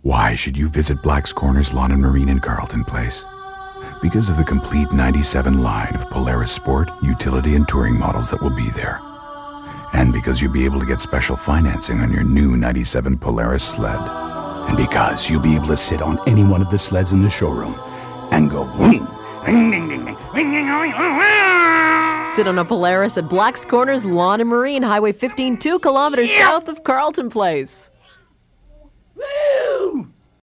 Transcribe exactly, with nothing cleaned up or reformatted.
Why should you visit Black's Corners Lawn and Marine in Carlton Place? Because of the complete ninety-seven line of Polaris sport, utility, and touring models that will be there. And because you'll be able to get special financing on your new ninety-seven Polaris sled. And because you'll be able to sit on any one of the sleds in the showroom and go wing, ding, ding, ding, ding, ding, ding, Sit on a Polaris at Black's Corners Lawn and Marine, Highway fifteen, two kilometers yeah. south of Carlton Place. Woo!